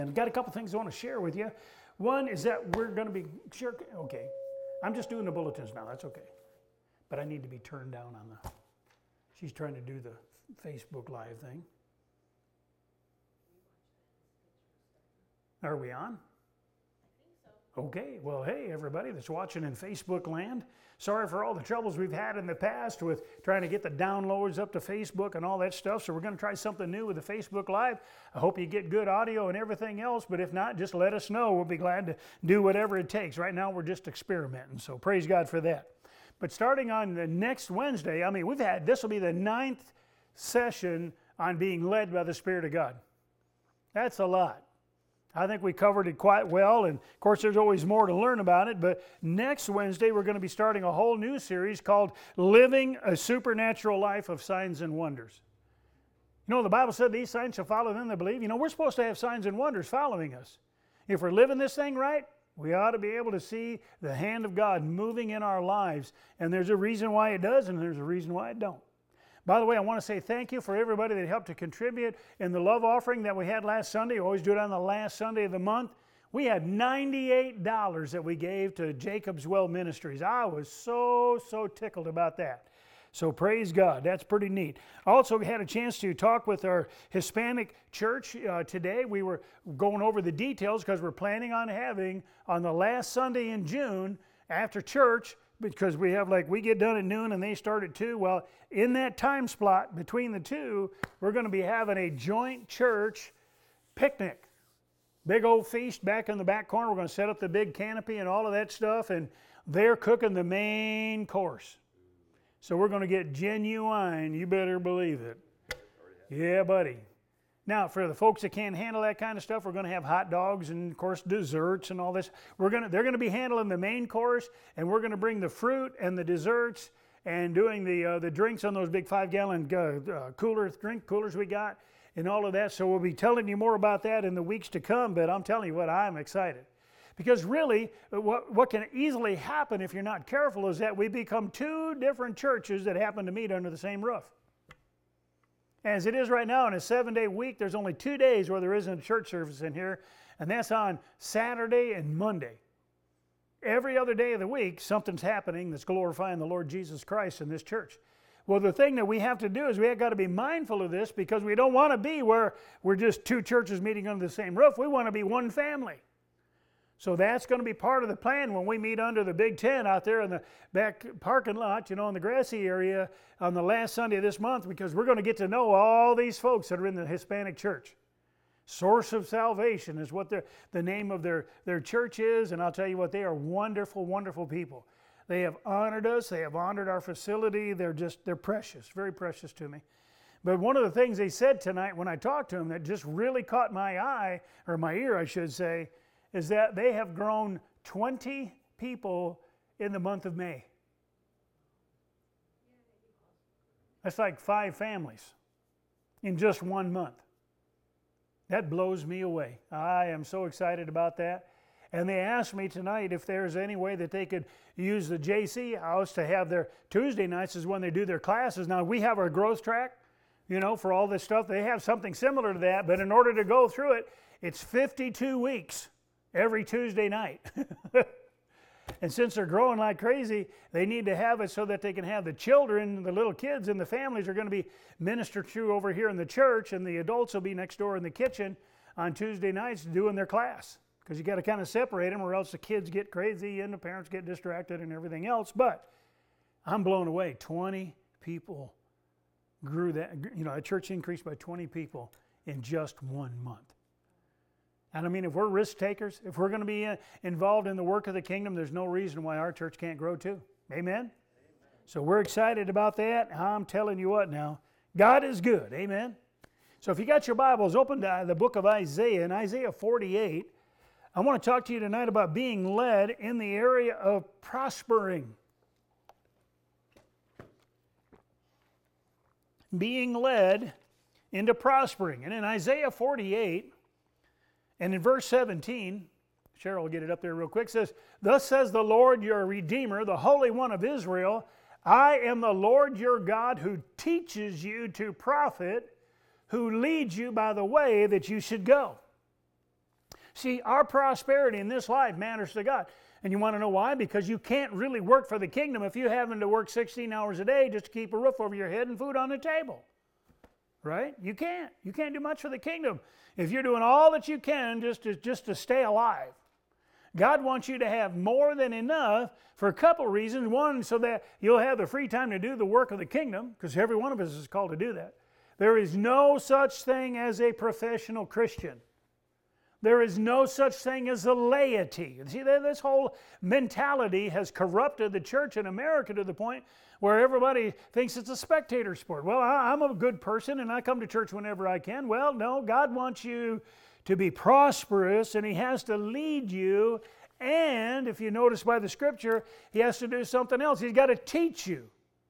And I've got a couple things I want to share with you. One is that we're going to be sure. Okay, I'm just doing the bulletins now. That's okay, but I need to be turned down on the. She's trying to do the Facebook Live thing. Are we on? Okay, well, hey, everybody that's watching in Facebook land. Sorry for all the troubles we've had in the past with trying to get the downloads up to Facebook and all that stuff. So we're going to try something new with the Facebook Live. I hope you get good audio and everything else, but if not, just let us know. We'll be glad to do whatever it takes. Right now, we're just experimenting, so praise God for that. But starting on the next Wednesday, this will be the 9th session on being led by the Spirit of God. That's a lot. I think we covered it quite well, and of course there's always more to learn about it, but next Wednesday we're going to be starting a whole new series called Living a Supernatural Life of Signs and Wonders. You know, the Bible said these signs shall follow them that believe. You know, we're supposed to have signs and wonders following us. If we're living this thing right, we ought to be able to see the hand of God moving in our lives, and there's a reason why it does, and there's a reason why it don't. By the way, I want to say thank you for everybody that helped to contribute in the love offering that we had last Sunday. We always do it on the last Sunday of the month. We had $98 that we gave to Jacob's Well Ministries. I was so tickled about that. So praise God. That's pretty neat. Also, we had a chance to talk with our Hispanic church today. We were going over the details because we're planning on having on the last Sunday in June after church, because we get done at noon and they start at 2. Well, in that time slot between the two, we're going to be having a joint church picnic. Big old feast back in the back corner. We're going to set up the big canopy and all of that stuff, and they're cooking the main course. So we're going to get genuine, you better believe it. Yeah, buddy. Now, for the folks that can't handle that kind of stuff, we're going to have hot dogs and, of course, desserts and all this. They're going to be handling the main course, and we're going to bring the fruit and the desserts and doing the drinks on those big 5-gallon drink coolers we got and all of that. So we'll be telling you more about that in the weeks to come, but I'm telling you what, I'm excited. Because really, what can easily happen if you're not careful is that we become two different churches that happen to meet under the same roof. As it is right now, in a 7-day week, there's only 2 days where there isn't a church service in here, and that's on Saturday and Monday. Every other day of the week, something's happening that's glorifying the Lord Jesus Christ in this church. Well, the thing that we have to do is we have got to be mindful of this, because we don't want to be where we're just two churches meeting under the same roof. We want to be one family. So that's going to be part of the plan when we meet under the big tent out there in the back parking lot, in the grassy area on the last Sunday of this month, because we're going to get to know all these folks that are in the Hispanic church. Source of Salvation is what the name of their church is, and I'll tell you what, they are wonderful, wonderful people. They have honored us. They have honored our facility. They're precious, very precious to me. But one of the things they said tonight when I talked to them that just really caught my eye, or my ear, I should say, is that they have grown 20 people in the month of May. That's like 5 families in just 1 month. That blows me away. I am so excited about that. And they asked me tonight if there's any way that they could use the JC house to have their Tuesday nights is when they do their classes. Now, we have our growth track, for all this stuff. They have something similar to that, but in order to go through it, it's 52 weeks. Every Tuesday night. And since they're growing like crazy, they need to have it so that they can have the children, the little kids, and the families are going to be ministered to over here in the church, and the adults will be next door in the kitchen on Tuesday nights doing their class. Because you got to kind of separate them, or else the kids get crazy and the parents get distracted and everything else. But I'm blown away. 20 people grew that. A church increased by 20 people in just 1 month. And if we're risk takers, if we're going to be involved in the work of the kingdom, there's no reason why our church can't grow too. Amen? So we're excited about that. I'm telling you what now, God is good. Amen? So if you got your Bibles, open to the book of Isaiah. In Isaiah 48, I want to talk to you tonight about being led in the area of prospering. Being led into prospering. And in Isaiah 48, and in verse 17, Cheryl will get it up there real quick, says, "Thus says the Lord your Redeemer, the Holy One of Israel, I am the Lord your God who teaches you to profit, who leads you by the way that you should go." See, our prosperity in this life matters to God. And you want to know why? Because you can't really work for the kingdom if you're having to work 16 hours a day just to keep a roof over your head and food on the table. Right? You can't. You can't do much for the kingdom if you're doing all that you can just to stay alive. God wants you to have more than enough for a couple of reasons. One, so that you'll have the free time to do the work of the kingdom, because every one of us is called to do that. There is no such thing as a professional Christian. There is no such thing as a laity. See, this whole mentality has corrupted the church in America to the point where everybody thinks it's a spectator sport. Well, I'm a good person and I come to church whenever I can. Well, no, God wants you to be prosperous, and He has to lead you. And if you notice by the Scripture, He has to do something else. He's got to teach you.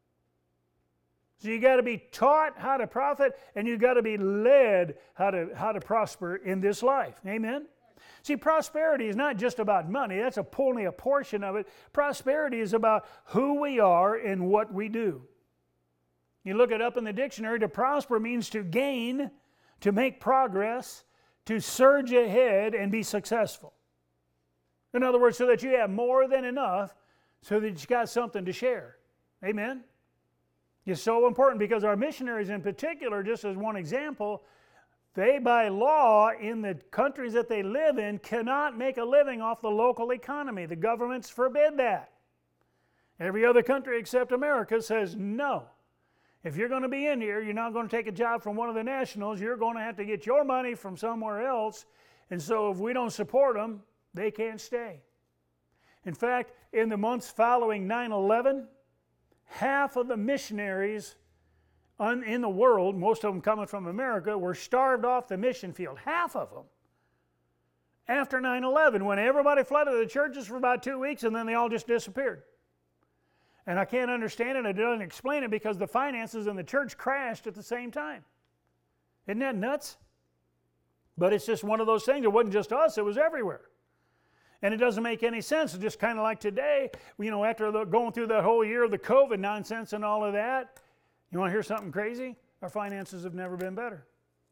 So you got to be taught how to profit, and you got to be led how to prosper in this life. Amen? See, prosperity is not just about money. That's only a portion of it. Prosperity is about who we are and what we do. You look it up in the dictionary. To prosper means to gain, to make progress, to surge ahead and be successful. In other words, so that you have more than enough so that you got something to share. Amen? It's so important because our missionaries in particular, just as one example, they by law in the countries that they live in cannot make a living off the local economy. The governments forbid that. Every other country except America says no. If you're going to be in here, you're not going to take a job from one of the nationals. You're going to have to get your money from somewhere else. And so if we don't support them, they can't stay. In fact, in the months following 9/11, half of the missionaries in the world, most of them coming from America, were starved off the mission field. Half of them. After 9/11, when everybody flooded the churches for about 2 weeks, and then they all just disappeared. And I can't understand it. It doesn't explain it because the finances in the church crashed at the same time. Isn't that nuts? But it's just one of those things. It wasn't just us. It was everywhere. And it doesn't make any sense. It's just kind of like today, after going through the whole year of the COVID nonsense and all of that, you want to hear something crazy? Our finances have never been better.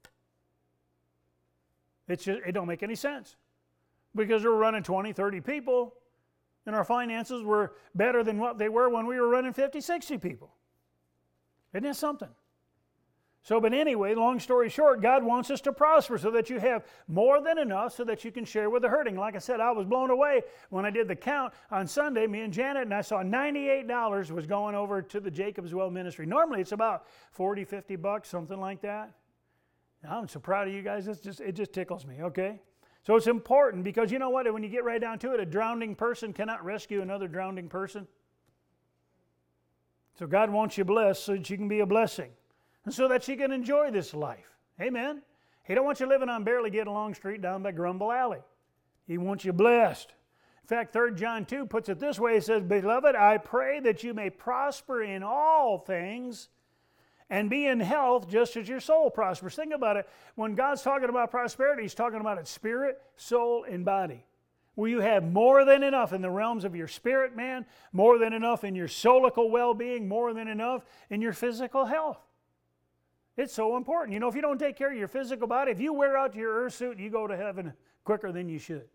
It don't make any sense. Because we're running 20, 30 people, and our finances were better than what they were when we were running 50, 60 people. Isn't that something? So, but anyway, long story short, God wants us to prosper so that you have more than enough so that you can share with the hurting. Like I said, I was blown away when I did the count on Sunday, me and Janet, and I saw $98 was going over to the Jacob's Well Ministry. Normally it's about $40, $50, something like that. I'm so proud of you guys. It just tickles me, okay? So it's important because you know what? When you get right down to it, a drowning person cannot rescue another drowning person. So God wants you blessed so that you can be a blessing. And so that you can enjoy this life. Amen? He don't want you living on barely get along street down by Grumble Alley. He wants you blessed. In fact, 3 John 2 puts it this way. It says, "Beloved, I pray that you may prosper in all things and be in health just as your soul prospers." Think about it. When God's talking about prosperity, He's talking about its spirit, soul, and body. Will you have more than enough in the realms of your spirit, man? More than enough in your soulical well-being? More than enough in your physical health? It's so important. If you don't take care of your physical body, if you wear out your earth suit, you go to heaven quicker than you should.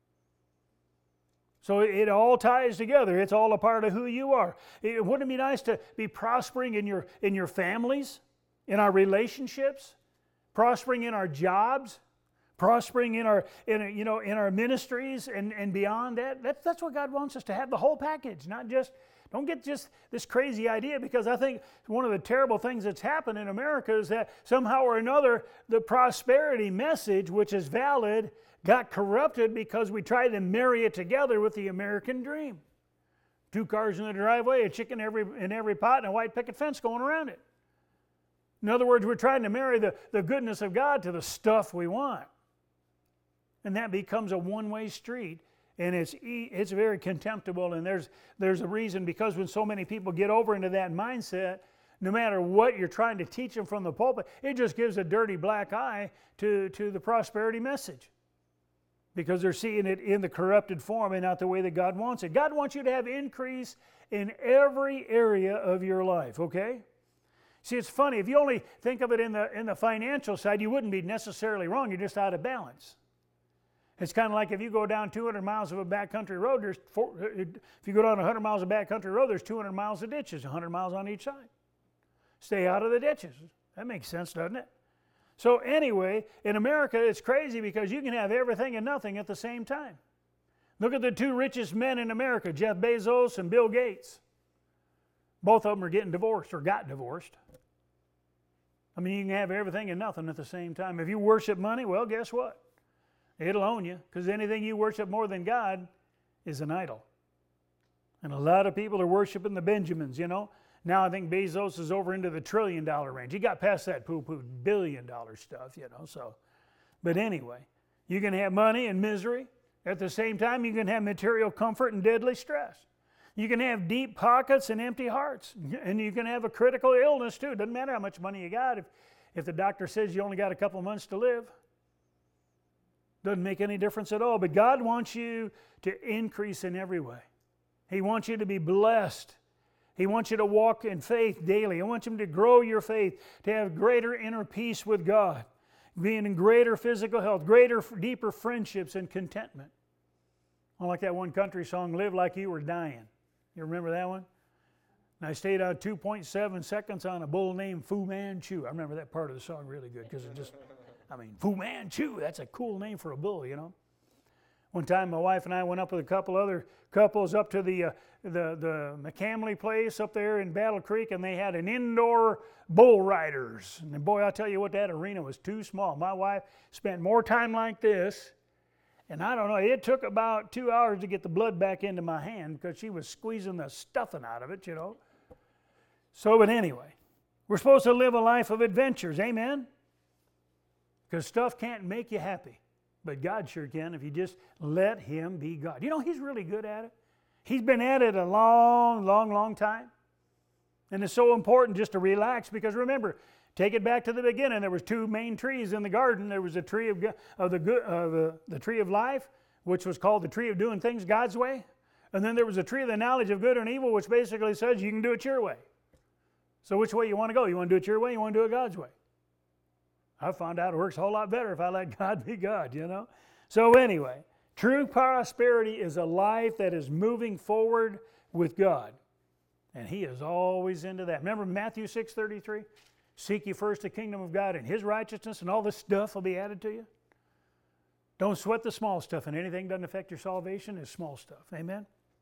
So it all ties together. It's all a part of who you are. Wouldn't it be nice to be prospering in your families, in our relationships, prospering in our jobs, prospering in our ministries and beyond that? That's what God wants us to have, the whole package, not just. Don't get just this crazy idea, because I think one of the terrible things that's happened in America is that somehow or another the prosperity message, which is valid, got corrupted because we tried to marry it together with the American dream. 2 cars in the driveway, a chicken in every pot, and a white picket fence going around it. In other words, we're trying to marry the goodness of God to the stuff we want. And that becomes a one-way street. And it's very contemptible, and there's a reason, because when so many people get over into that mindset, no matter what you're trying to teach them from the pulpit, it just gives a dirty black eye to the prosperity message, because they're seeing it in the corrupted form and not the way that God wants it. God wants you to have increase in every area of your life, okay? See, it's funny. If you only think of it in the financial side, you wouldn't be necessarily wrong. You're just out of balance. It's kind of like if you go down 200 miles of a backcountry road, if you go down 100 miles of backcountry road, there's 200 miles of ditches, 100 miles on each side. Stay out of the ditches. That makes sense, doesn't it? So anyway, in America, it's crazy because you can have everything and nothing at the same time. Look at the two richest men in America, Jeff Bezos and Bill Gates. Both of them are getting divorced or got divorced. I mean, you can have everything and nothing at the same time. If you worship money, well, guess what? It'll own you, because anything you worship more than God is an idol. And a lot of people are worshiping the Benjamins, you know. Now I think Bezos is over into the $1 trillion range. He got past that poo-poo $1 billion stuff, you know. So, but anyway, you can have money and misery. At the same time, you can have material comfort and deadly stress. You can have deep pockets and empty hearts. And you can have a critical illness too. It doesn't matter how much money you got. If the doctor says you only got a couple months to live, doesn't make any difference at all. But God wants you to increase in every way. He wants you to be blessed. He wants you to walk in faith daily. He wants you to grow your faith, to have greater inner peace with God, being in greater physical health, greater, deeper friendships and contentment. I like that one country song, Live Like You Were Dying. You remember that one? And I stayed out 2.7 seconds on a bull named Fu Manchu. I remember that part of the song really good because it just... Fu Manchu, that's a cool name for a bull, you know. One time my wife and I went up with a couple other couples up to the McCamley place up there in Battle Creek, and they had an indoor bull riders. And boy, I'll tell you what, that arena was too small. My wife spent more time like this, and I don't know, it took about 2 hours to get the blood back into my hand because she was squeezing the stuffing out of it, you know. So, but anyway, we're supposed to live a life of adventures, amen? Because stuff can't make you happy. But God sure can if you just let Him be God. You know, He's really good at it. He's been at it a long time. And it's so important just to relax because remember, take it back to the beginning. There was two main trees in the garden. There was a tree of the tree of life, which was called the tree of doing things God's way. And then there was a tree of the knowledge of good and evil, which basically says you can do it your way. So which way you want to go? You want to do it your way? You want to do it God's way? I found out it works a whole lot better if I let God be God, you know. So anyway, true prosperity is a life that is moving forward with God. And He is always into that. Remember Matthew 6:33? Seek ye first the kingdom of God and His righteousness, and all this stuff will be added to you. Don't sweat the small stuff, and anything that doesn't affect your salvation is small stuff. Amen?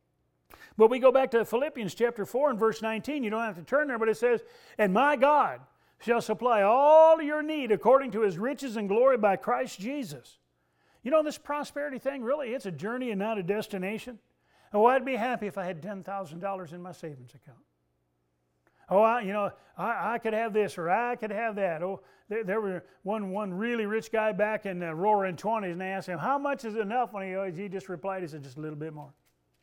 But we go back to Philippians chapter 4 and verse 19. You don't have to turn there, but it says, and my God shall supply all your need according to His riches and glory by Christ Jesus. You know, this prosperity thing, really, it's a journey and not a destination. Oh, I'd be happy if I had $10,000 in my savings account. Oh, I could have this or I could have that. Oh, there was one really rich guy back in the roaring 20s, and they asked him, how much is enough? When he just replied, he said, just a little bit more.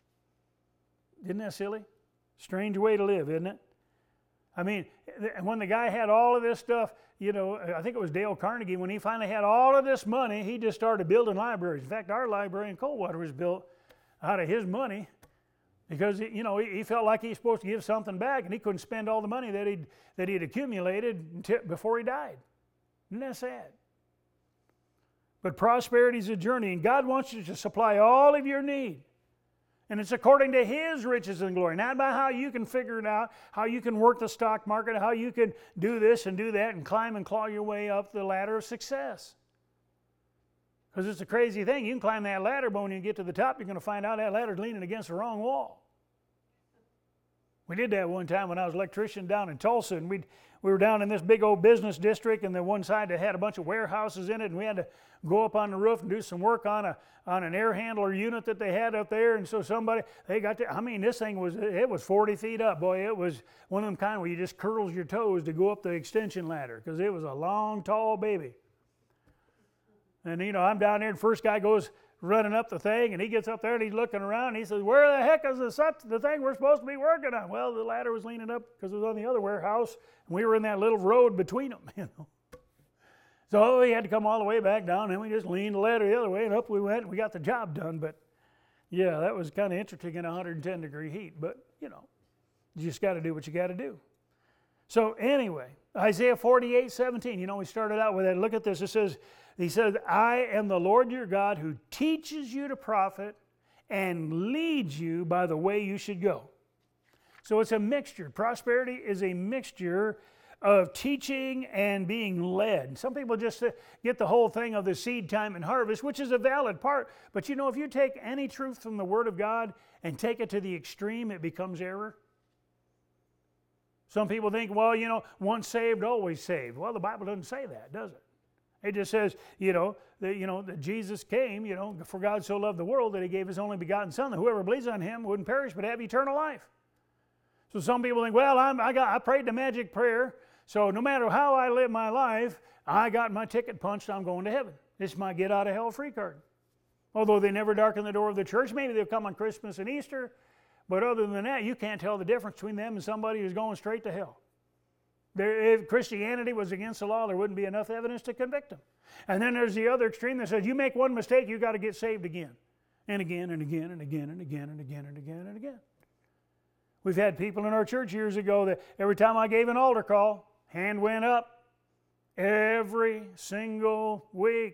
Isn't that silly? Strange way to live, isn't it? I mean, when the guy had all of this stuff, you know, I think it was Dale Carnegie, when he finally had all of this money, he just started building libraries. In fact, our library in Coldwater was built out of his money because, you know, he felt like he was supposed to give something back, and he couldn't spend all the money that he'd accumulated before he died. Isn't that sad? But prosperity is a journey, and God wants you to supply all of your need. And it's according to His riches and glory, not by how you can figure it out, how you can work the stock market, how you can do this and do that and climb and claw your way up the ladder of success. Because it's a crazy thing. You can climb that ladder, but when you get to the top, you're going to find out that ladder's leaning against the wrong wall. We did that one time when I was an electrician down in Tulsa, and we were down in this big old business district, and the one side that had a bunch of warehouses in it, and we had to go up on the roof and do some work on an air handler unit that they had up there. And so this thing was 40 feet up. Boy, it was one of them kind where you just curls your toes to go up the extension ladder because it was a long, tall baby. And, you know, I'm down there, and the first guy goes running up the thing, and he gets up there, and he's looking around, and he says, where the heck is the thing we're supposed to be working on? Well, the ladder was leaning up because it was on the other warehouse, and we were in that little road between them, you know. So we had to come all the way back down, and we just leaned the ladder the other way, and up we went, and we got the job done. But, yeah, that was kind of interesting in 110-degree heat, but, you know, you just got to do what you got to do. So, anyway, Isaiah 48:17, you know, we started out with that. Look at this. It says, He said, I am the Lord your God who teaches you to profit and leads you by the way you should go. So it's a mixture. Prosperity is a mixture of teaching and being led. Some people just get the whole thing of the seed time and harvest, which is a valid part. But you know, if you take any truth from the Word of God and take it to the extreme, it becomes error. Some people think, well, you know, once saved, always saved. Well, the Bible doesn't say that, does it? It just says, that Jesus came, for God so loved the world that He gave His only begotten Son, that whoever believes on Him wouldn't perish but have eternal life. So some people think, well, I prayed the magic prayer, so no matter how I live my life, I got my ticket punched, I'm going to heaven. It's my get out of hell free card. Although they never darken the door of the church, maybe they'll come on Christmas and Easter, but other than that, you can't tell the difference between them and somebody who's going straight to hell. If Christianity was against the law, there wouldn't be enough evidence to convict them. And then there's the other extreme that says you make one mistake, you got to get saved again. And again and again and again and again and again and again and again. We've had people in our church years ago that every time I gave an altar call, hand went up every single week.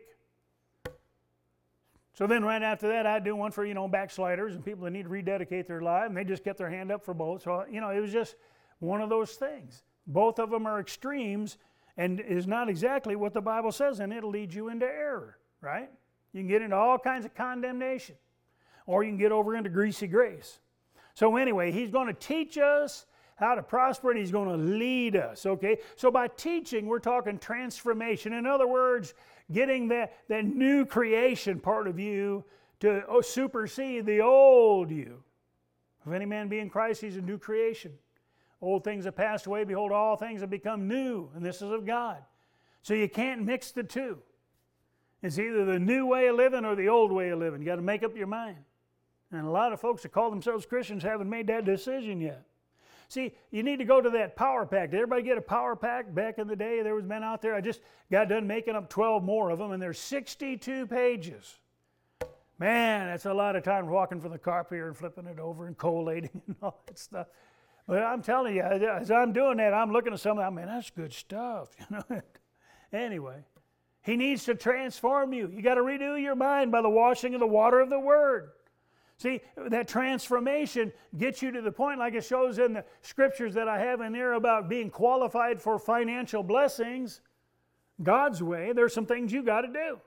So then right after that, I'd do one for, backsliders and people that need to rededicate their life, and they just kept their hand up for both. So, it was just one of those things. Both of them are extremes and is not exactly what the Bible says, and it'll lead you into error, right? You can get into all kinds of condemnation, or you can get over into greasy grace. So anyway, He's going to teach us how to prosper, and He's going to lead us, okay? So by teaching, we're talking transformation. In other words, getting that new creation part of you to supersede the old you. If any man be in Christ, he's a new creation. Old things have passed away, behold, all things have become new, and this is of God. So you can't mix the two. It's either the new way of living or the old way of living. You got to make up your mind. And a lot of folks that call themselves Christians haven't made that decision yet. See, you need to go to that power pack. Did everybody get a power pack back in the day? There was men out there. I just got done making up 12 more of them, and there's 62 pages. Man, that's a lot of time walking from the copier and flipping it over and collating and all that stuff. But I'm telling you, as I'm doing that, I'm looking at some of that, man, that's good stuff. Anyway, He needs to transform you. You got to renew your mind by the washing of the water of the Word. See, that transformation gets you to the point, like it shows in the scriptures that I have in there about being qualified for financial blessings God's way. There's some things you got to do.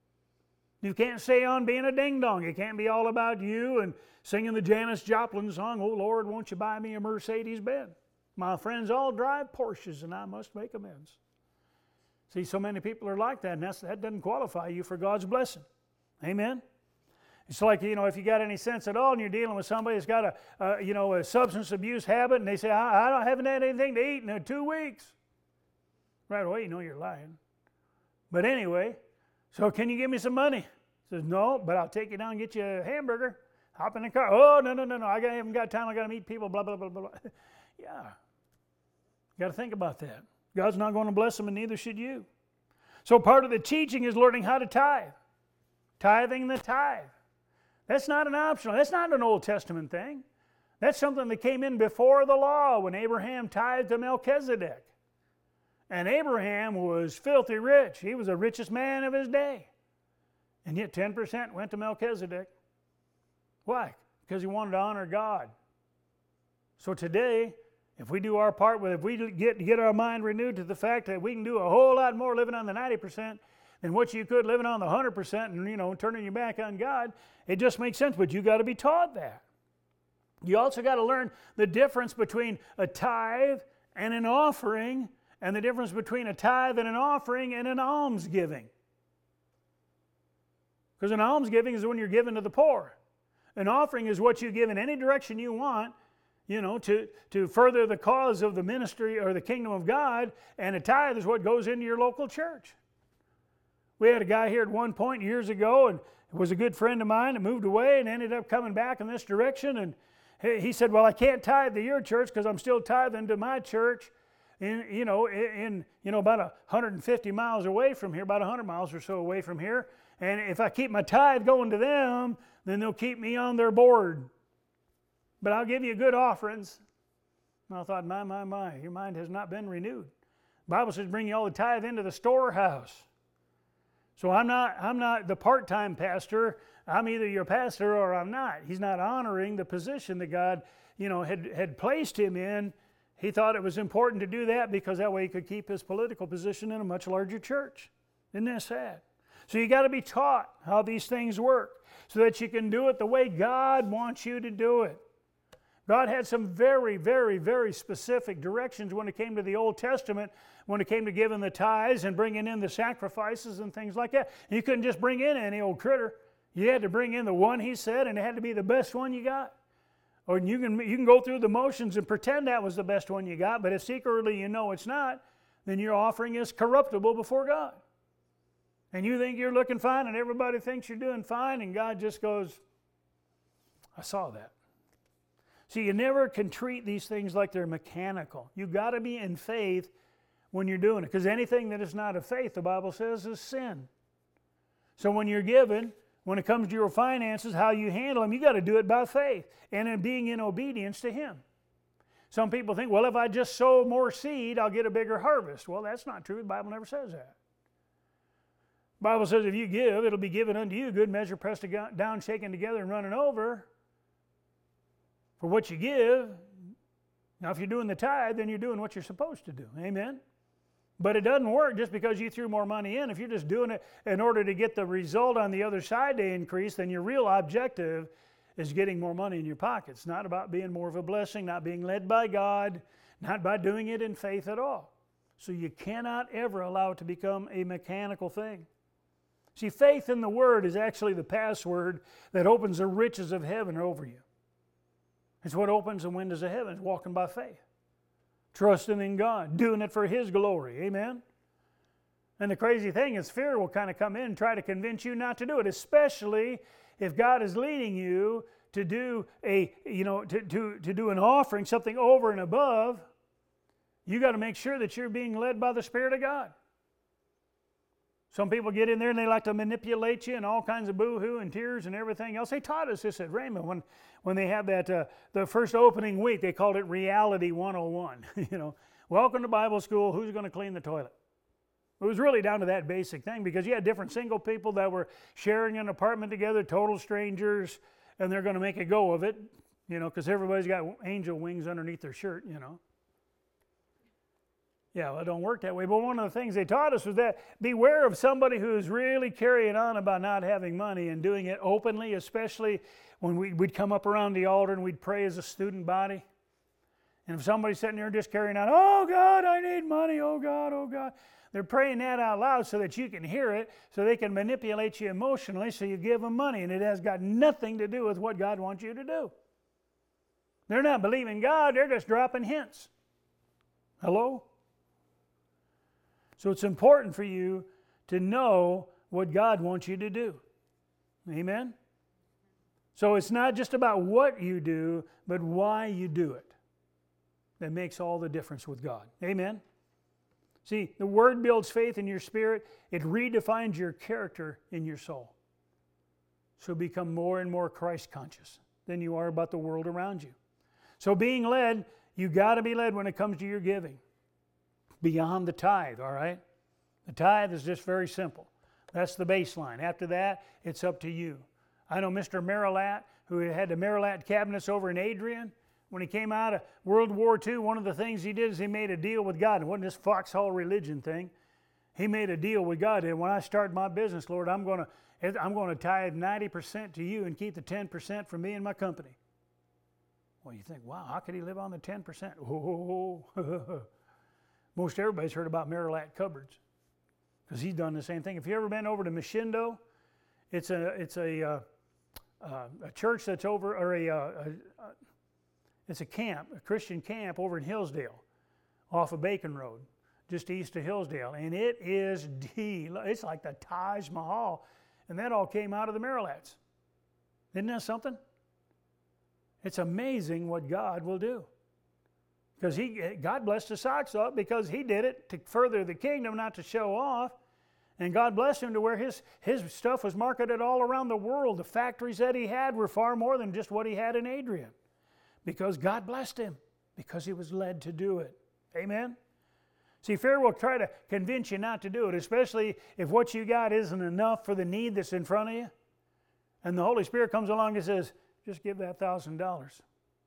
You can't stay on being a ding-dong. It can't be all about you and singing the Janis Joplin song, oh Lord, won't you buy me a Mercedes-Benz? My friends all drive Porsches and I must make amends. See, so many people are like that, and that doesn't qualify you for God's blessing. Amen? It's like, if you got any sense at all and you're dealing with somebody that's got a substance abuse habit and they say, I haven't had anything to eat in 2 weeks. Right away, you're lying. But anyway, so can you give me some money? He says, no, but I'll take you down and get you a hamburger. Hop in the car. Oh, no, I haven't got time. I got to meet people, blah, blah, blah, blah. Yeah. You got to think about that. God's not going to bless them, and neither should you. So part of the teaching is learning how to tithe. Tithing the tithe. That's not an optional. That's not an Old Testament thing. That's something that came in before the law when Abraham tithed to Melchizedek. And Abraham was filthy rich. He was the richest man of his day. And yet 10% went to Melchizedek. Why? Because he wanted to honor God. So today, if we do our part, if we get our mind renewed to the fact that we can do a whole lot more living on the 90% than what you could living on the 100% and, turning your back on God, it just makes sense. But you got to be taught that. You also got to learn the difference between a tithe and an offering, and the difference between a tithe and an offering and an almsgiving. Because an almsgiving is when you're giving to the poor. An offering is what you give in any direction you want, to further the cause of the ministry or the kingdom of God, and a tithe is what goes into your local church. We had a guy here at one point years ago, and was a good friend of mine, and moved away and ended up coming back in this direction, and he said, well, I can't tithe to your church because I'm still tithing to my church in about 150 miles away from here, about 100 miles or so away from here. And if I keep my tithe going to them, then they'll keep me on their board. But I'll give you good offerings. And I thought, my, your mind has not been renewed. The Bible says bring you all the tithe into the storehouse. So I'm not the part-time pastor. I'm either your pastor or I'm not. He's not honoring the position that God, had placed him in. He thought it was important to do that because that way he could keep his political position in a much larger church. Isn't that sad? So you got to be taught how these things work so that you can do it the way God wants you to do it. God had some very, very, very specific directions when it came to the Old Testament, when it came to giving the tithes and bringing in the sacrifices and things like that. You couldn't just bring in any old critter. You had to bring in the one he said, and it had to be the best one you got. Or you can go through the motions and pretend that was the best one you got, but if secretly you know it's not, then your offering is corruptible before God. And you think you're looking fine, and everybody thinks you're doing fine, and God just goes, I saw that. See, you never can treat these things like they're mechanical. You've got to be in faith when you're doing it, because anything that is not of faith, the Bible says, is sin. So when you're giving, when it comes to your finances, how you handle them, you got to do it by faith and in being in obedience to Him. Some people think, well, if I just sow more seed, I'll get a bigger harvest. Well, that's not true. The Bible never says that. The Bible says if you give, it'll be given unto you, good measure, pressed down, shaken together, and running over. For what you give. Now, if you're doing the tithe, then you're doing what you're supposed to do. Amen? But it doesn't work just because you threw more money in. If you're just doing it in order to get the result on the other side to increase, then your real objective is getting more money in your pocket. It's not about being more of a blessing, not being led by God, not by doing it in faith at all. So you cannot ever allow it to become a mechanical thing. See, faith in the Word is actually the password that opens the riches of heaven over you. It's what opens the windows of heaven. It's walking by faith. Trusting in God. Doing it for His glory. Amen? And the crazy thing is fear will kind of come in and try to convince you not to do it. Especially if God is leading you to do to do an offering, something over and above. You got to make sure that you're being led by the Spirit of God. Some people get in there and they like to manipulate you and all kinds of boo-hoo and tears and everything else. They taught us this at Raymond when they had that the first opening week. They called it Reality 101. Welcome to Bible school. Who's going to clean the toilet? It was really down to that basic thing because you had different single people that were sharing an apartment together, total strangers, and they're going to make a go of it, because everybody's got angel wings underneath their shirt, Yeah, well, it don't work that way. But one of the things they taught us was that beware of somebody who's really carrying on about not having money and doing it openly, especially when we'd come up around the altar and we'd pray as a student body. And if somebody's sitting there just carrying on, oh God, I need money, oh God, oh God. They're praying that out loud so that you can hear it, so they can manipulate you emotionally, so you give them money. And it has got nothing to do with what God wants you to do. They're not believing God, they're just dropping hints. Hello? So it's important for you to know what God wants you to do. Amen? So it's not just about what you do, but why you do it. That makes all the difference with God. Amen? See, the Word builds faith in your spirit. It redefines your character in your soul. So become more and more Christ conscious than you are about the world around you. So being led, you got to be led when it comes to your giving. Beyond the tithe, all right? The tithe is just very simple. That's the baseline. After that, it's up to you. I know Mr. Marilat, who had the Marilat cabinets over in Adrian. When he came out of World War II, one of the things he did is he made a deal with God. It wasn't this foxhole religion thing. He made a deal with God. And when I start my business, Lord, I'm going to tithe 90% to you and keep the 10% for me and my company. Well, you think, wow, how could he live on the 10%? Oh, most everybody's heard about Marilat cupboards because he's done the same thing. If you've ever been over to Mishindo, it's a church that's over, or it's a camp, a Christian camp over in Hillsdale, off of Bacon Road, just east of Hillsdale, and it's like the Taj Mahal, and that all came out of the Marilats. Isn't that something? It's amazing what God will do. Because God blessed his socks up because he did it to further the kingdom, not to show off. And God blessed him to where his stuff was marketed all around the world. The factories that he had were far more than just what he had in Adrian. Because God blessed him. Because he was led to do it. Amen? See, fear will try to convince you not to do it, especially if what you got isn't enough for the need that's in front of you. And the Holy Spirit comes along and says, just give that $1,000.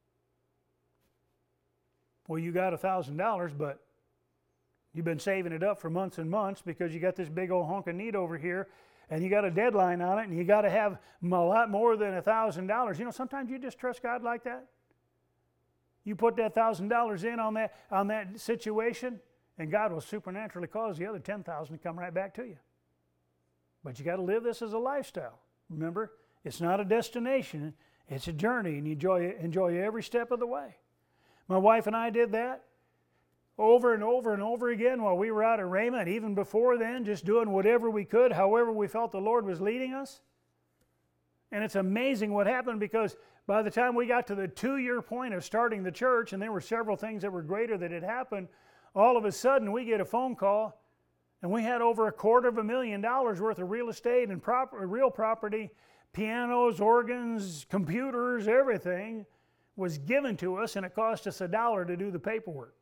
Well, you got $1,000, but you've been saving it up for months and months because you got this big old hunk of need over here, and you got a deadline on it, and you got to have a lot more than $1,000. You know, sometimes you just trust God like that. You put that $1,000 in on that situation, and God will supernaturally cause the other $10,000 to come right back to you. But you got to live this as a lifestyle. Remember, it's not a destination, it's a journey, and you enjoy every step of the way. My wife and I did that over and over and over again while we were out at Rhema, and even before then, just doing whatever we could, however we felt the Lord was leading us. And it's amazing what happened, because by the time we got to the 2-year point of starting the church, and there were several things that were greater that had happened, all of a sudden we get a phone call, and we had over $250,000 worth of real estate and real property, pianos, organs, computers, everything was given to us, and it cost us $1 to do the paperwork.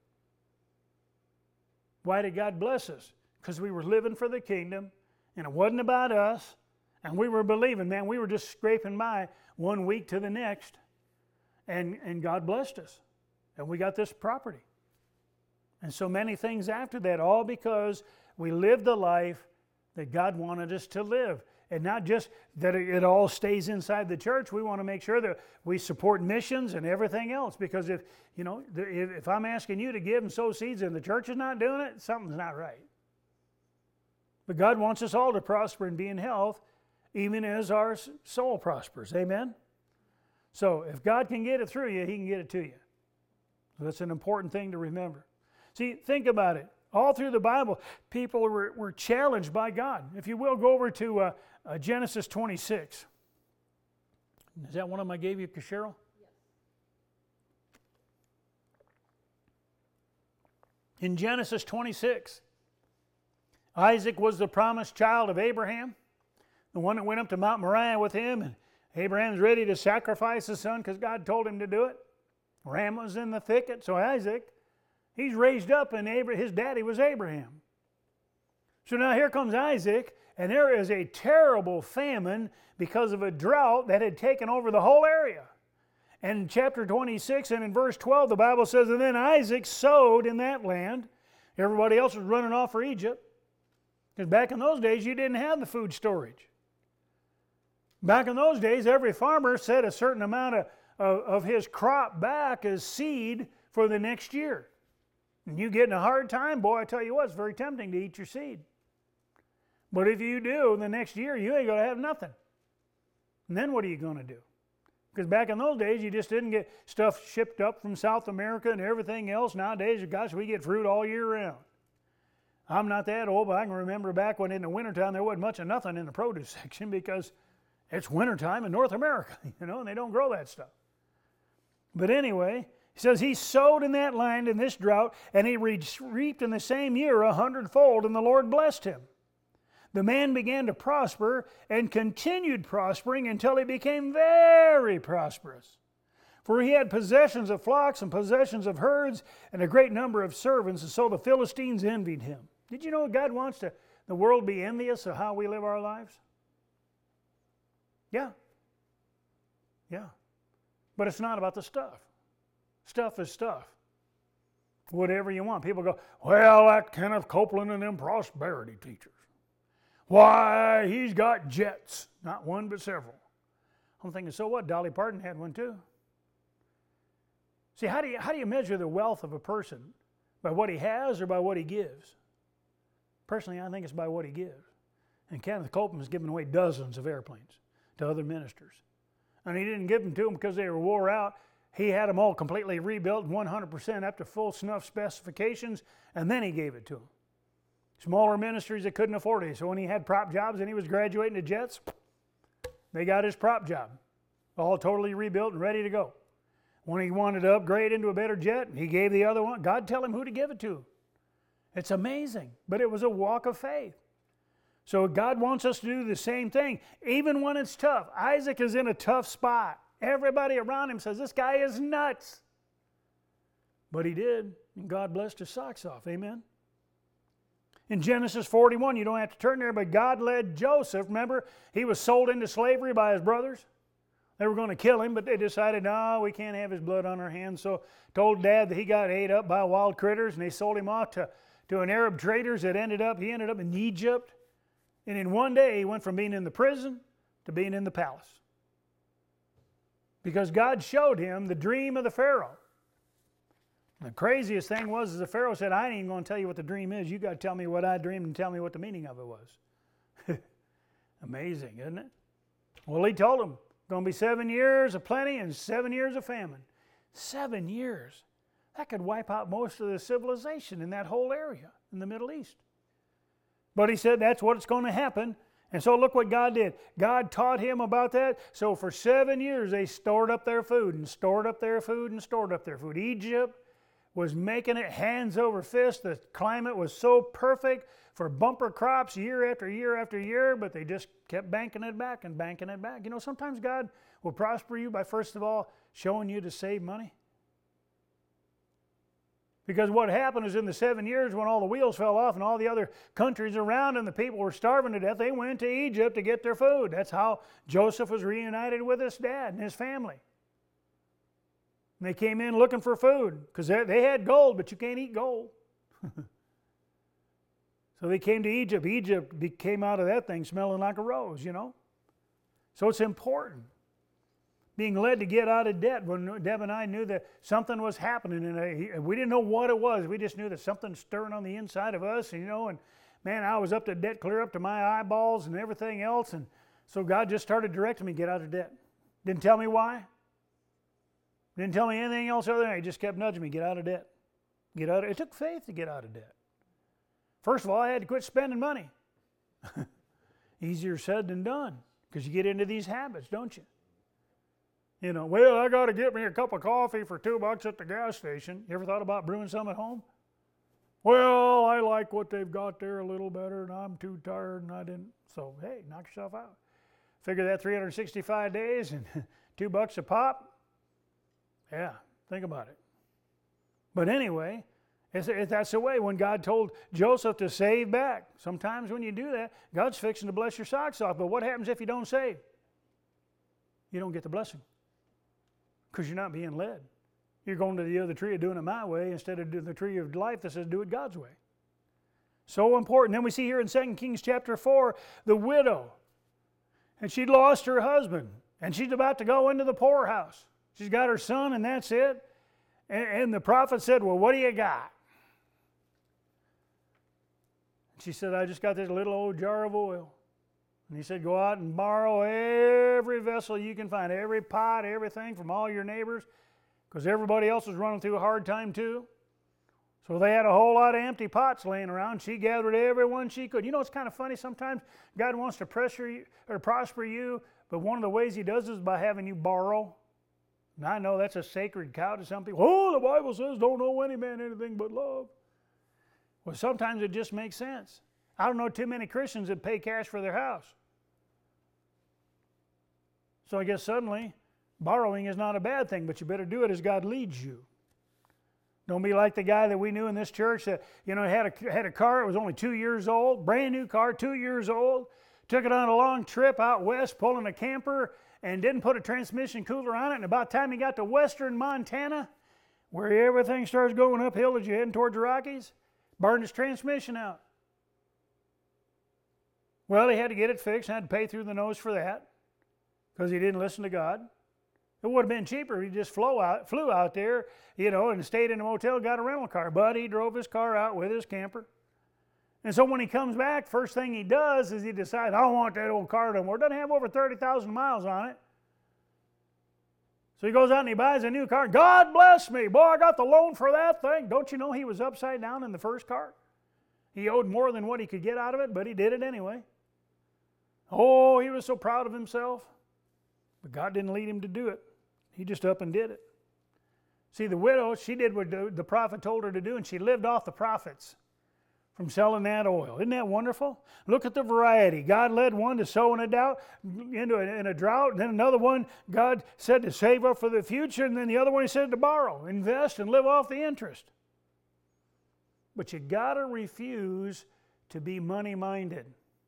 Why did God bless us? Because we were living for the kingdom, and it wasn't about us, and we were believing, man, we were just scraping by one week to the next, and God blessed us, and we got this property. And so many things after that, all because we lived the life that God wanted us to live. And not just that it all stays inside the church. We want to make sure that we support missions and everything else. Because if I'm asking you to give and sow seeds and the church is not doing it, something's not right. But God wants us all to prosper and be in health, even as our soul prospers. Amen? So if God can get it through you, He can get it to you. So that's an important thing to remember. See, think about it. All through the Bible, people were challenged by God. If you will, go over to Genesis 26. Is that one of them I gave you, Cheryl? Yes. In Genesis 26, Isaac was the promised child of Abraham, the one that went up to Mount Moriah with him, and Abraham's ready to sacrifice his son because God told him to do it. Ram was in the thicket, so Isaac, he's raised up, and his daddy was Abraham. So now here comes Isaac, and there is a terrible famine because of a drought that had taken over the whole area. And in chapter 26 and in verse 12, the Bible says, and then Isaac sowed in that land. Everybody else was running off for Egypt. Because back in those days, you didn't have the food storage. Back in those days, every farmer set a certain amount of his crop back as seed for the next year. And you get in a hard time, boy, I tell you what, it's very tempting to eat your seed. But if you do, the next year, you ain't going to have nothing. And then what are you going to do? Because back in those days, you just didn't get stuff shipped up from South America and everything else. Nowadays, gosh, we get fruit all year round. I'm not that old, but I can remember back when in the wintertime, there wasn't much of nothing in the produce section because it's wintertime in North America, and they don't grow that stuff. But anyway, he says he sowed in that land in this drought, and he reaped in the same year 100-fold, and the Lord blessed him. The man began to prosper and continued prospering until he became very prosperous. For he had possessions of flocks and possessions of herds and a great number of servants, and so the Philistines envied him. Did you know God wants the world to be envious of how we live our lives? Yeah. Yeah. But it's not about the stuff. Stuff is stuff. Whatever you want. People go, well, that Kenneth Copeland and them prosperity teachers. Why, he's got jets. Not one, but several. I'm thinking, so what? Dolly Parton had one too. See, how do you measure the wealth of a person? By what he has or by what he gives? Personally, I think it's by what he gives. And Kenneth Copeland has given away dozens of airplanes to other ministers. And he didn't give them to them because they were wore out. He had them all completely rebuilt, 100% up to full snuff specifications, and then he gave it to them. Smaller ministries that couldn't afford it. So when he had prop jobs and he was graduating to jets, they got his prop job. All totally rebuilt and ready to go. When he wanted to upgrade into a better jet, he gave the other one. God tell him who to give it to. It's amazing. But it was a walk of faith. So God wants us to do the same thing, even when it's tough. Isaac is in a tough spot. Everybody around him says, this guy is nuts. But he did, and God blessed his socks off. Amen? In Genesis 41, you don't have to turn there, but God led Joseph. Remember, he was sold into slavery by his brothers. They were going to kill him, but they decided, no, we can't have his blood on our hands. So told Dad that he got ate up by wild critters, and they sold him off to an Arab traders that he ended up in Egypt. And in one day, he went from being in the prison to being in the palace. Because God showed him the dream of the Pharaoh. The craziest thing was the Pharaoh said, I ain't even going to tell you what the dream is. You got to tell me what I dreamed and tell me what the meaning of it was. Amazing, isn't it? Well, he told him, going to be 7 years of plenty and 7 years of famine. 7 years. That could wipe out most of the civilization in that whole area in the Middle East. But he said that's what's going to happen. And so look what God did. God taught him about that. So for 7 years they stored up their food and stored up their food and stored up their food. Egypt was making it hands over fist. The climate was so perfect for bumper crops year after year after year, but they just kept banking it back and banking it back. You know, sometimes God will prosper you by first of all showing you to save money. Because what happened is in the 7 years when all the wheels fell off and all the other countries around and the people were starving to death, they went to Egypt to get their food. That's how Joseph was reunited with his dad and his family. And they came in looking for food because they had gold, but you can't eat gold. So they came to Egypt. Egypt came out of that thing smelling like a rose, you know. So it's important. Being led to get out of debt. When Deb and I knew that something was happening, and we didn't know what it was. We just knew that something's stirring on the inside of us, you know. And man, I was up to debt, clear up to my eyeballs and everything else. And so God just started directing me to get out of debt. Didn't tell me why. Didn't tell me anything else other than that. He just kept nudging me, get out of debt. Get out of, it took faith to get out of debt. First of all, I had to quit spending money. Easier said than done, because you get into these habits, don't you? You know, well, I got to get me a cup of coffee for $2 at the gas station. You ever thought about brewing some at home? Well, I like what they've got there a little better, and I'm too tired, and I didn't. So, hey, knock yourself out. Figure that 365 days and $2 a pop. Yeah, think about it. But anyway, that's the way when God told Joseph to save back. Sometimes when you do that, God's fixing to bless your socks off. But what happens if you don't save? You don't get the blessing because you're not being led. You're going to the other tree of doing it my way instead of doing the tree of life that says do it God's way. So important. Then we see here in 2 Kings chapter 4, the widow. And she'd lost her husband. And she's about to go into the poorhouse. She's got her son and that's it. And the prophet said, well, what do you got? She said, I just got this little old jar of oil. And he said, go out and borrow every vessel you can find, every pot, everything from all your neighbors, because everybody else was running through a hard time too. So they had a whole lot of empty pots laying around. She gathered every one she could. You know, it's kind of funny. Sometimes God wants to pressure you or prosper you, but one of the ways he does is by having you borrow. And I know that's a sacred cow to some people. Oh, the Bible says don't owe any man anything but love. Well, sometimes it just makes sense. I don't know too many Christians that pay cash for their house. So I guess suddenly borrowing is not a bad thing, but you better do it as God leads you. Don't be like the guy that we knew in this church that, you know, had a car. It was only 2 years old, brand new car, 2 years old. Took it on a long trip out west, pulling a camper, and didn't put a transmission cooler on it. And about the time he got to western Montana, where everything starts going uphill as you're heading towards the Rockies, burned his transmission out. Well, he had to get it fixed and had to pay through the nose for that because he didn't listen to God. It would have been cheaper if he just flew out there, you know, and stayed in a motel, got a rental car. But he drove his car out with his camper. And so when he comes back, first thing he does is he decides, I don't want that old car no more. It doesn't have over 30,000 miles on it. So he goes out and he buys a new car. God bless me. Boy, I got the loan for that thing. Don't you know he was upside down in the first car? He owed more than what he could get out of it, but he did it anyway. Oh, he was so proud of himself. But God didn't lead him to do it. He just up and did it. See, the widow, she did what the prophet told her to do, and she lived off the profits from selling that oil. Isn't that wonderful? Look at the variety. God led one to sow in a drought, and then another one God said to save up for the future, and then the other one he said to borrow, invest, and live off the interest. But you got to refuse to be money-minded.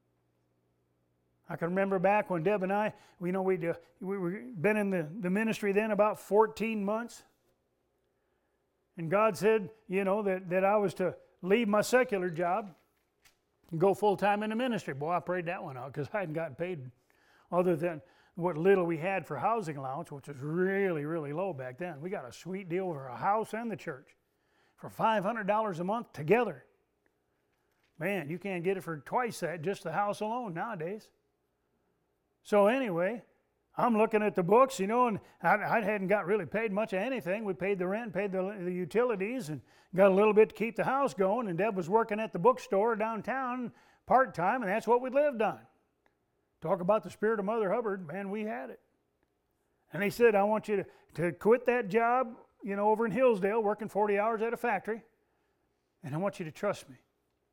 I can remember back when Deb and I, we were been in the ministry then about 14 months. And God said, that I was to leave my secular job and go full-time in the ministry. Boy, I prayed that one out because I hadn't gotten paid other than what little we had for housing allowance, which was really, really low back then. We got a sweet deal for a house and the church for $500 a month together. Man, you can't get it for twice that, just the house alone nowadays. So anyway, I'm looking at the books, and I hadn't got really paid much of anything. We paid the rent, paid the utilities, and got a little bit to keep the house going. And Deb was working at the bookstore downtown part-time, and that's what we lived on. Talk about the spirit of Mother Hubbard, man, we had it. And they said, I want you to quit that job, over in Hillsdale, working 40 hours at a factory, and I want you to trust me.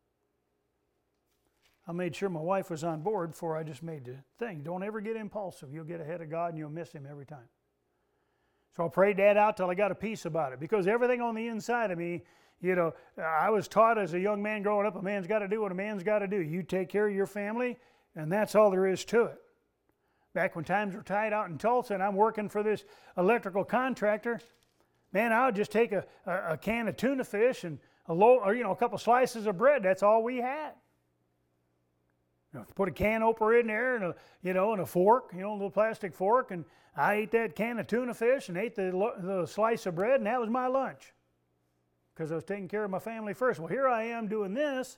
I made sure my wife was on board before I just made the thing. Don't ever get impulsive. You'll get ahead of God and you'll miss Him every time. So I prayed that out till I got a peace about it, because everything on the inside of me, I was taught as a young man growing up, a man's got to do what a man's got to do. You take care of your family, and that's all there is to it. Back when times were tight out in Tulsa and I'm working for this electrical contractor, man, I would just take a can of tuna fish and a couple slices of bread. That's all we had. Put a can opener in there and a fork, a little plastic fork, and I ate that can of tuna fish and ate the slice of bread, and that was my lunch, because I was taking care of my family first. Well, here I am doing this,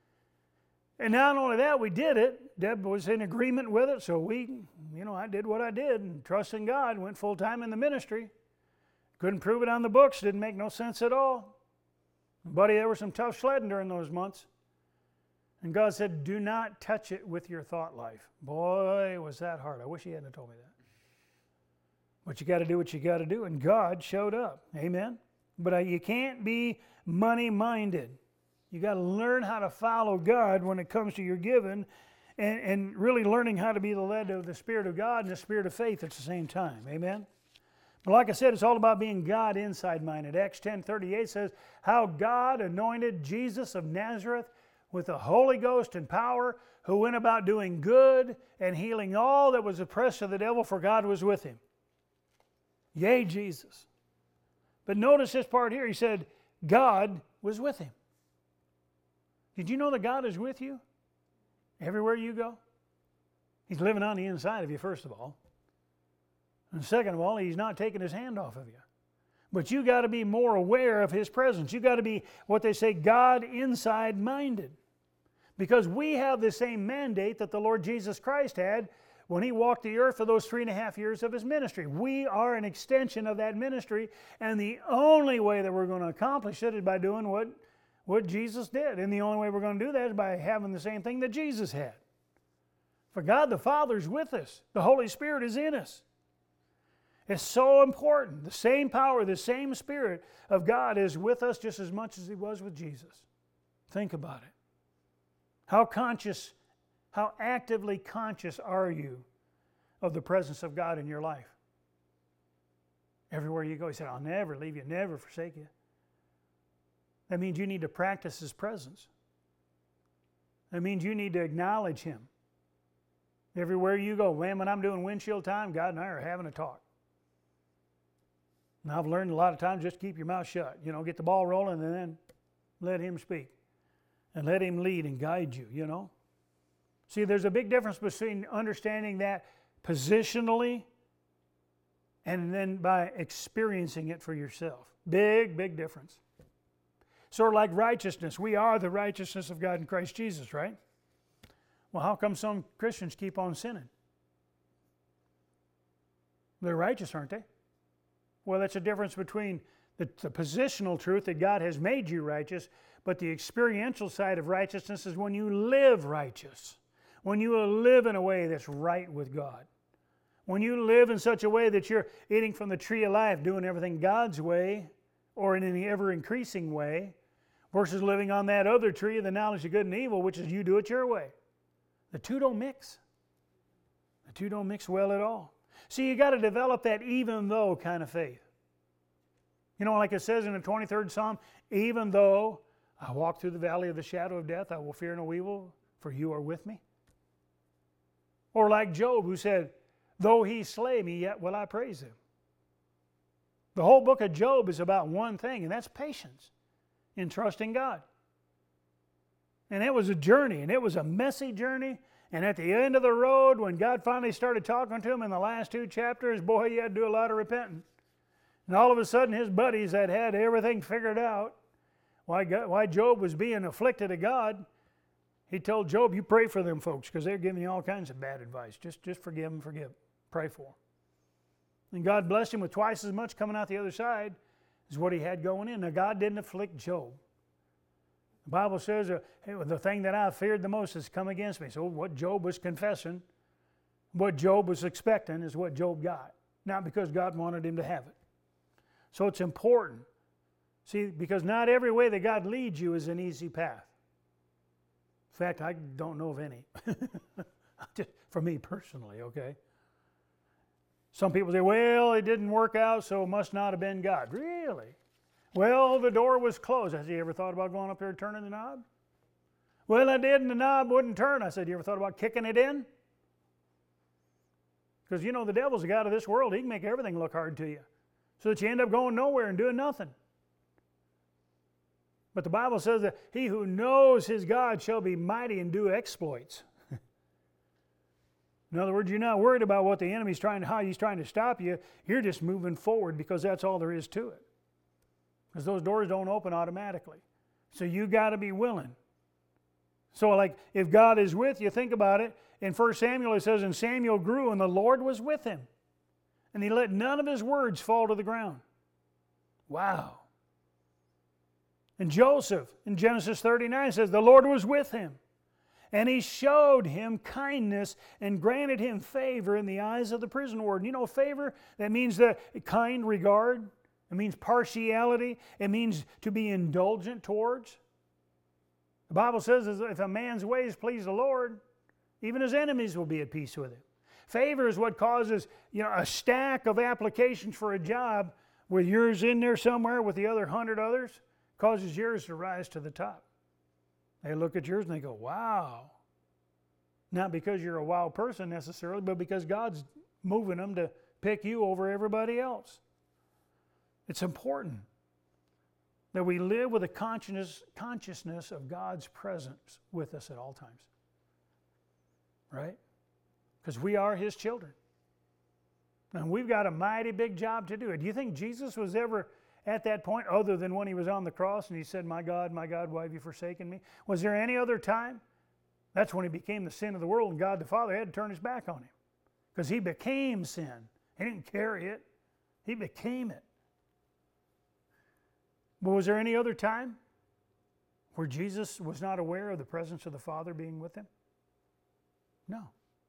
and not only that, we did it. Deb was in agreement with it, so I did what I did and trusted in God, went full time in the ministry. Couldn't prove it on the books, didn't make no sense at all. Buddy, there was some tough sledding during those months. And God said, do not touch it with your thought life. Boy, was that hard. I wish He hadn't told me that. But you got to do what you got to do, and God showed up. Amen? But you can't be money-minded. You got to learn how to follow God when it comes to your giving, and really learning how to be the led of the Spirit of God and the Spirit of faith at the same time. Amen? But like I said, it's all about being God inside-minded. Acts 10:38 says, how God anointed Jesus of Nazareth with the Holy Ghost and power, who went about doing good and healing all that was oppressed of the devil, for God was with Him. Yea, Jesus. But notice this part here. He said, God was with Him. Did you know that God is with you everywhere you go? He's living on the inside of you, first of all. And second of all, He's not taking His hand off of you. But you got to be more aware of His presence. You got to be, what they say, God inside minded. Because we have the same mandate that the Lord Jesus Christ had when He walked the earth for those 3.5 years of His ministry. We are an extension of that ministry, and the only way that we're going to accomplish it is by doing what Jesus did. And the only way we're going to do that is by having the same thing that Jesus had. For God the Father is with us. The Holy Spirit is in us. It's so important. The same power, the same Spirit of God is with us just as much as He was with Jesus. Think about it. How actively conscious are you of the presence of God in your life? Everywhere you go, He said, I'll never leave you, never forsake you. That means you need to practice His presence. That means you need to acknowledge Him. Everywhere you go, man, when I'm doing windshield time, God and I are having a talk. And I've learned a lot of times just keep your mouth shut. Get the ball rolling and then let Him speak. And let Him lead and guide you, See, there's a big difference between understanding that positionally and then by experiencing it for yourself. Big, big difference. Sort of like righteousness. We are the righteousness of God in Christ Jesus, right? Well, how come some Christians keep on sinning? They're righteous, aren't they? Well, that's a difference between the positional truth that God has made you righteous, but the experiential side of righteousness is when you live righteous, when you live in a way that's right with God, when you live in such a way that you're eating from the tree of life, doing everything God's way or in an ever-increasing way, versus living on that other tree of the knowledge of good and evil, which is you do it your way. The two don't mix. The two don't mix well at all. See, you got to develop that even though kind of faith. Like it says in the 23rd Psalm, even though I walk through the valley of the shadow of death, I will fear no evil, for you are with me. Or like Job, who said, though he slay me, yet will I praise him. The whole book of Job is about one thing, and that's patience in trusting God. And it was a journey, and it was a messy journey. And at the end of the road, when God finally started talking to him in the last 2 chapters, boy, he had to do a lot of repenting. And all of a sudden, his buddies that had everything figured out, why Job was being afflicted of God, he told Job, you pray for them folks, because they're giving you all kinds of bad advice. Just forgive them, pray for them. And God blessed him with twice as much coming out the other side as what he had going in. Now, God didn't afflict Job. The Bible says, hey, the thing that I feared the most has come against me. So what Job was confessing, what Job was expecting is what Job got. Not because God wanted him to have it. So it's important. See, because not every way that God leads you is an easy path. In fact, I don't know of any. Just for me personally, okay? Some people say, well, it didn't work out, so it must not have been God. Really? Well, the door was closed. Has he ever thought about going up there and turning the knob? Well, I did, and the knob wouldn't turn. I said, you ever thought about kicking it in? Because, you know, the devil's the God of this world. He can make everything look hard to you so that you end up going nowhere and doing nothing. But the Bible says that he who knows his God shall be mighty and do exploits. In other words, you're not worried about what the enemy's how he's trying to stop you. You're just moving forward because that's all there is to it. Because those doors don't open automatically. So you got to be willing. So like if God is with you, think about it. In 1 Samuel it says, and Samuel grew and the Lord was with him. And he let none of his words fall to the ground. Wow. And Joseph in Genesis 39 says, the Lord was with him. And he showed him kindness and granted him favor in the eyes of the prison warden. You know, favor, that means the kind regard. It means partiality. It means to be indulgent towards. The Bible says if a man's ways please the Lord, even his enemies will be at peace with him. Favor is what causes, you know, a stack of applications for a job with yours in there somewhere with the other 100 others, causes yours to rise to the top. They look at yours and they go, wow. Not because you're a wild person necessarily, but because God's moving them to pick you over everybody else. It's important that we live with a consciousness of God's presence with us at all times. Right? Because we are His children. And we've got a mighty big job to do. Do you think Jesus was ever at that point other than when He was on the cross and He said, my God, why have you forsaken me? Was there any other time? That's when He became the sin of the world and God the Father had to turn His back on Him. Because He became sin. He didn't carry it. He became it. But was there any other time where Jesus was not aware of the presence of the Father being with Him? No.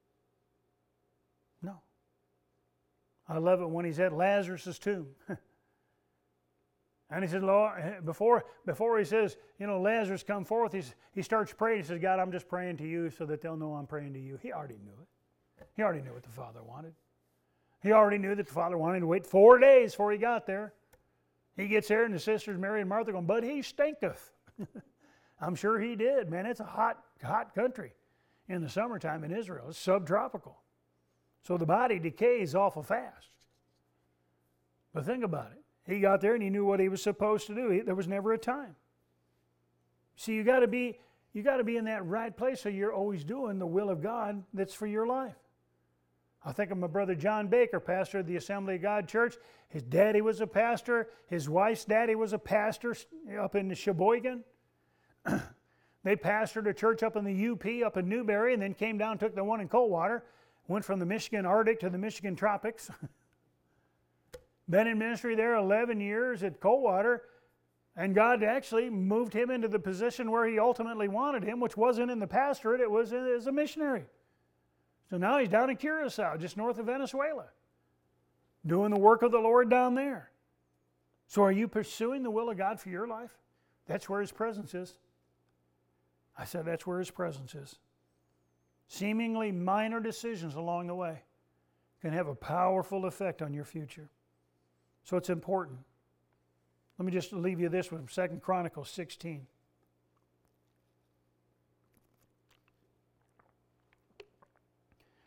No. I love it when He's at Lazarus' tomb. And He said, Lord, before He says, you know, Lazarus come forth, he starts praying. He says, God, I'm just praying to you so that they'll know I'm praying to you. He already knew it. He already knew what the Father wanted. He already knew that the Father wanted to wait 4 days before He got there. He gets there and the sisters, Mary and Martha, going, but he stinketh. I'm sure he did, man. It's a hot country in the summertime in Israel. It's subtropical. So the body decays awful fast. But think about it. He got there and he knew what he was supposed to do. There was never a time. See, you got to be in that right place so you're always doing the will of God that's for your life. I think of my brother John Baker, pastor of the Assembly of God Church. His daddy was a pastor. His wife's daddy was a pastor up in Sheboygan. They pastored a church up in the UP, up in Newberry, and then came down, took the one in Coldwater, went from the Michigan Arctic to the Michigan tropics. Been in ministry there 11 years at Coldwater, and God actually moved him into the position where He ultimately wanted him, which wasn't in the pastorate, it was as a missionary. So now he's down in Curacao, just north of Venezuela, doing the work of the Lord down there. So are you pursuing the will of God for your life? That's where His presence is. I said that's where His presence is. Seemingly minor decisions along the way can have a powerful effect on your future. So it's important. Let me just leave you this with 2 Chronicles 16.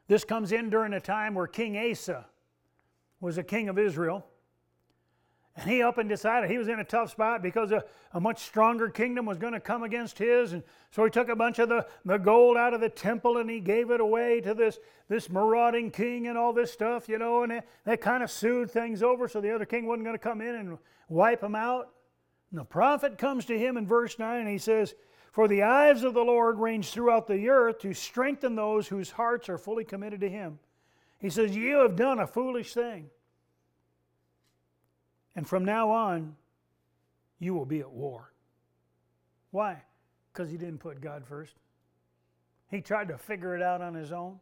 This comes in during a time where King Asa was a king of Israel. And he up and decided he was in a tough spot because a much stronger kingdom was going to come against his. And so he took a bunch of the gold out of the temple and he gave it away to this marauding king and all this stuff, you know. And that kind of soothed things over so the other king wasn't going to come in and wipe him out. And the prophet comes to him in verse 9 and he says, "For the eyes of the Lord range throughout the earth to strengthen those whose hearts are fully committed to Him." He says, "You have done a foolish thing. And from now on, you will be at war." Why? Because he didn't put God first. He tried to figure it out on his own.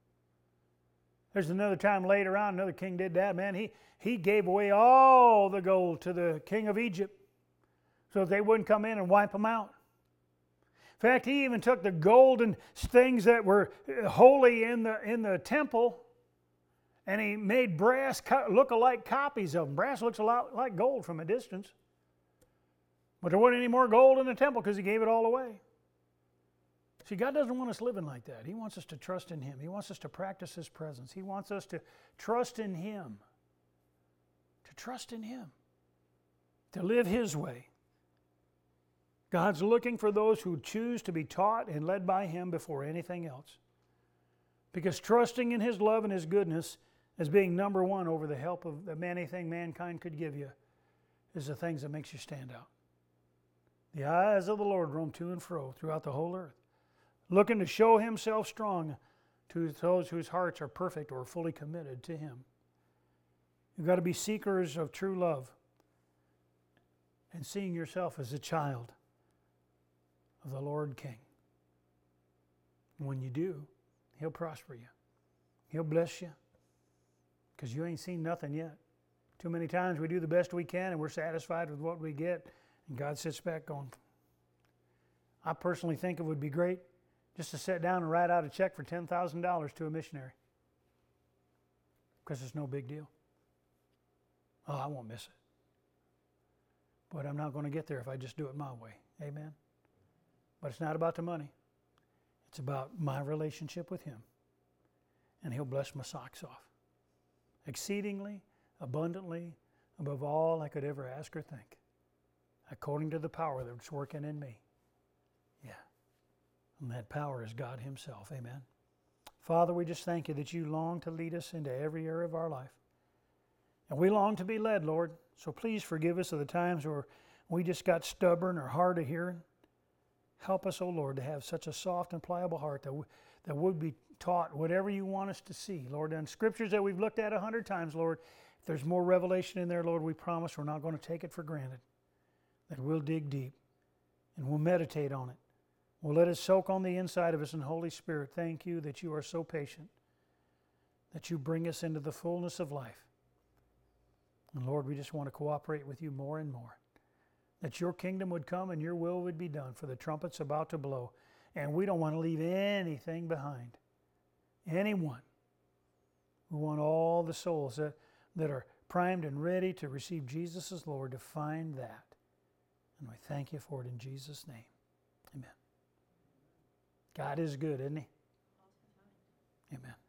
There's another time later on, another king did that, man. He gave away all the gold to the king of Egypt so that they wouldn't come in and wipe them out. In fact, he even took the golden things that were holy in the temple, and he made brass look-alike copies of them. Brass looks a lot like gold from a distance. But there wasn't any more gold in the temple because he gave it all away. See, God doesn't want us living like that. He wants us to trust in Him. He wants us to practice His presence. He wants us to trust in Him. To trust in Him. To live His way. God's looking for those who choose to be taught and led by Him before anything else. Because trusting in His love and His goodness as being number one over the help of anything mankind could give you is the things that makes you stand out. The eyes of the Lord roam to and fro throughout the whole earth, looking to show Himself strong to those whose hearts are perfect or fully committed to Him. You've got to be seekers of true love and seeing yourself as a child of the Lord King. And when you do, He'll prosper you. He'll bless you because you ain't seen nothing yet. Too many times we do the best we can and we're satisfied with what we get, and God sits back going, I personally think it would be great just to sit down and write out a check for $10,000 to a missionary because it's no big deal. Oh, I won't miss it. But I'm not going to get there if I just do it my way. Amen? But it's not about the money. It's about my relationship with Him. And He'll bless my socks off. Exceedingly, abundantly, above all I could ever ask or think. According to the power that's working in me. Yeah. And that power is God Himself. Amen. Father, we just thank You that You long to lead us into every area of our life. And we long to be led, Lord. So please forgive us of the times where we just got stubborn or hard of hearing. Help us, O Lord, to have such a soft and pliable heart that would be taught whatever You want us to see, Lord. And scriptures that we've looked at 100 times, Lord, if there's more revelation in there, Lord, we promise we're not going to take it for granted. That we'll dig deep and we'll meditate on it. We'll let it soak on the inside of us. And Holy Spirit, thank You that You are so patient, that You bring us into the fullness of life. And Lord, we just want to cooperate with You more and more. That Your kingdom would come and Your will would be done, for the trumpet's about to blow. And we don't want to leave anything behind. Anyone. We want all the souls that are primed and ready to receive Jesus as Lord to find that. And we thank You for it in Jesus' name. Amen. God is good, isn't He? Amen.